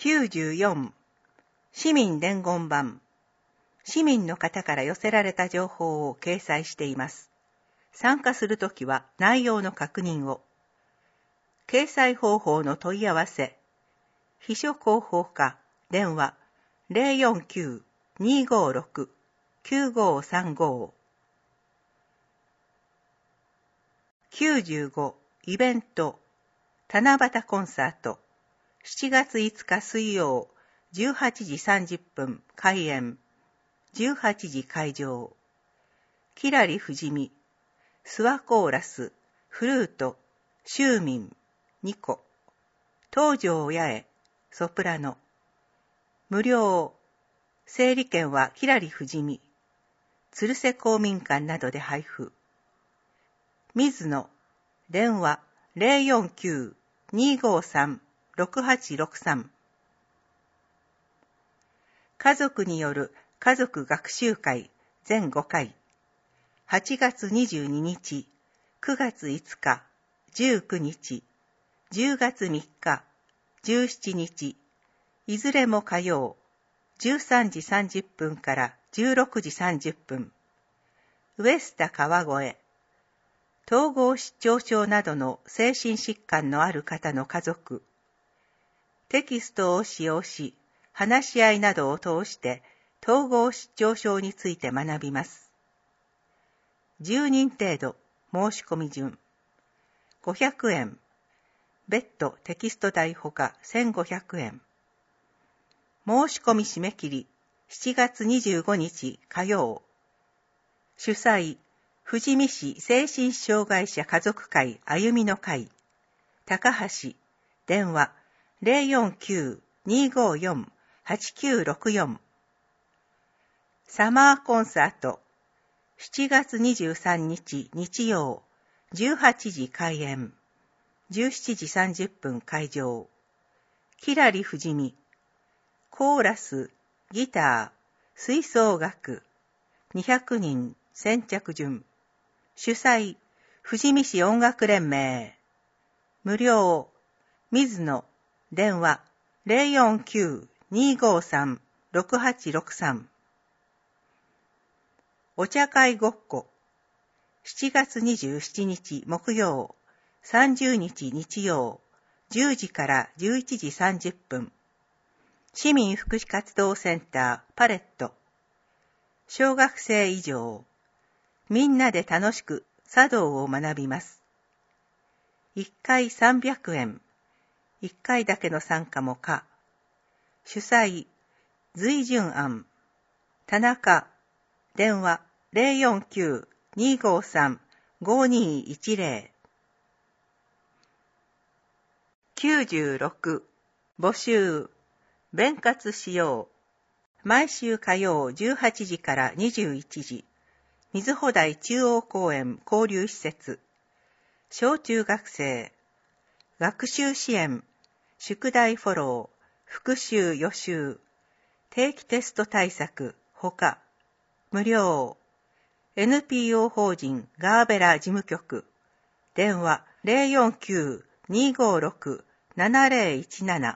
94、市民伝言板。市民の方から寄せられた情報を掲載しています。参加するときは内容の確認を。掲載方法の問い合わせ。秘書広報課、電話、049-256-9535。95、イベント。七夕コンサート。7月5日水曜、18時30分開演。18時会場。キラリフジミ、スワコーラス、フルート、シューミン、ニコ。東條八重、ソプラノ。無料。整理券はキラリフジミ、鶴瀬公民館などで配布。水野、電話049-253-6863。家族による家族学習会全5回。8月22日、9月5日、19日、10月3日、17日、いずれも火曜、13時30分から16時30分。ウエスタ川越。統合失調症などの精神疾患のある方の家族。テキストを使用し、話し合いなどを通して統合失調症について学びます。10人程度、申し込み順。500円。別途テキスト代ほか1500円。申し込み締め切り、7月25日火曜。主催、富士見市精神障害者家族会歩みの会。高橋、電話049-254-8964。サマーコンサート。7月23日日曜、18時開演。17時30分会場。キラリフジミ。コーラス、ギター、吹奏楽。200人、先着順。主催、富士見市音楽連盟。無料。水野、電話049-253-6863。お茶会ごっこ。7月27日木曜、30日日曜、10時から11時30分。市民福祉活動センターパレット。小学生以上。みんなで楽しく茶道を学びます。1回300円。1回だけの参加も可。主催、随順庵。田中、電話049-253-5210。96、募集。弁活しよう。毎週火曜18時から21時。水穂台中央公園交流施設。小中学生。学習支援。宿題フォロー。復習予習。定期テスト対策。ほか。無料。NPO 法人ガーベラ事務局。電話049-256-7017。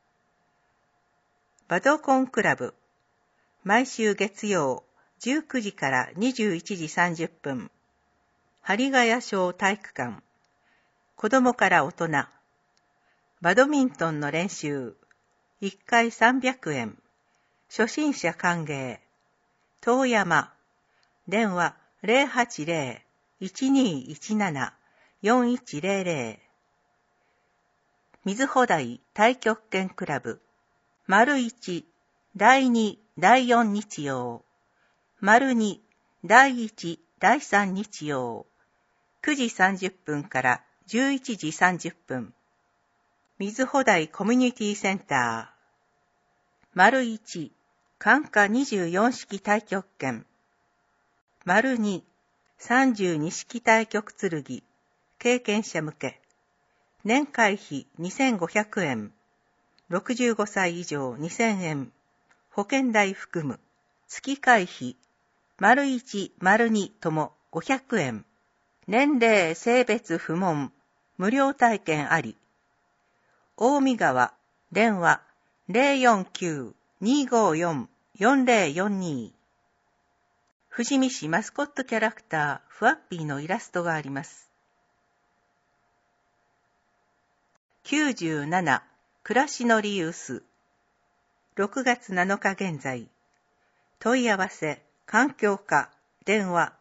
バドコンクラブ。毎週月曜19時から21時30分。針ヶ谷小体育館。子供から大人。バドミントンの練習。1回300円。初心者歓迎。遠山。電話080-1217-4100。水穂台太極拳クラブ。丸1、第2、第4日曜。丸2、第1、第3日曜。9時30分から11時30分。水穂台コミュニティセンター。丸1、管下24式太極拳。丸2、32式太極剣。経験者向け。年会費2500円。65歳以上2000円。保険代含む。月会費。丸1、丸2とも500円。年齢、性別不問。無料体験あり。大見川、電話 049-254-4042。富士見市マスコットキャラクターフワッピーのイラストがあります。97. 暮らしのリユース。6月7日現在。問い合わせ、環境課、電話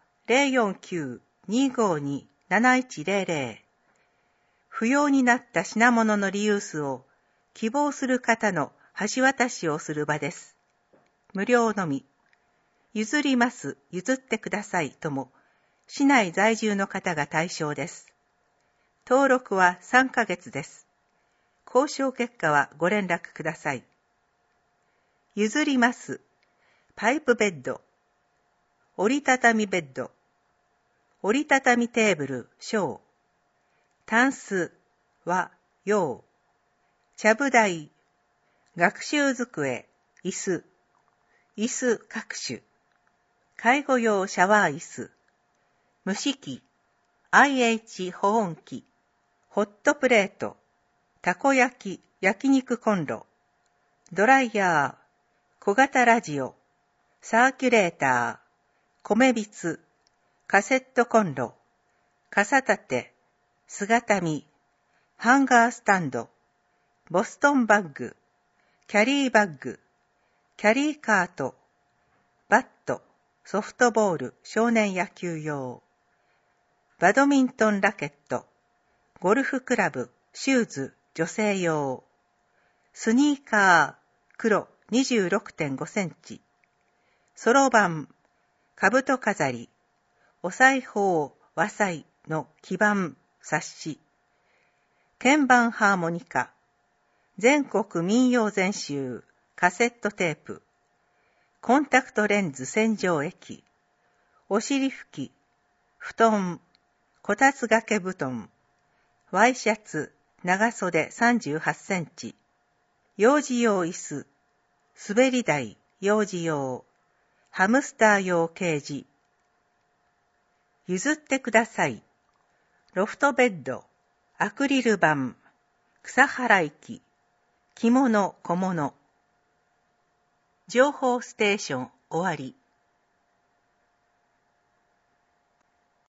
049-252-7100。不要になった品物のリユースを希望する方の橋渡しをする場です。無料のみ。譲ります、譲ってくださいとも、市内在住の方が対象です。登録は3ヶ月です。交渉結果はご連絡ください。譲ります。パイプベッド。折りたたみベッド。折りたたみテーブル、小。タンス、和、洋。ちゃぶ台。学習机、椅子。椅子各種。介護用シャワー椅子。蒸し器。IH 保温器。ホットプレート。たこ焼き、焼肉コンロ。ドライヤー。小型ラジオ。サーキュレーター。米びつ。カセットコンロ。傘立て。姿見。ハンガースタンド。ボストンバッグ。キャリーバッグ。キャリーカート。バット。ソフトボール、少年野球用。バドミントンラケット。ゴルフクラブ、シューズ、女性用。スニーカー、黒 26.5 センチ。そろばん、兜飾り。お裁縫、和裁の基板、冊子。鍵盤ハーモニカ。全国民謡全集、カセットテープ。コンタクトレンズ洗浄液。お尻拭き。布団。こたつ掛け布団。ワイシャツ。長袖38センチ。幼児用椅子。滑り台。幼児用。ハムスター用ケージ。譲ってください。ロフトベッド。アクリル板。草払い機。着物、小物。情報ステーション終わり。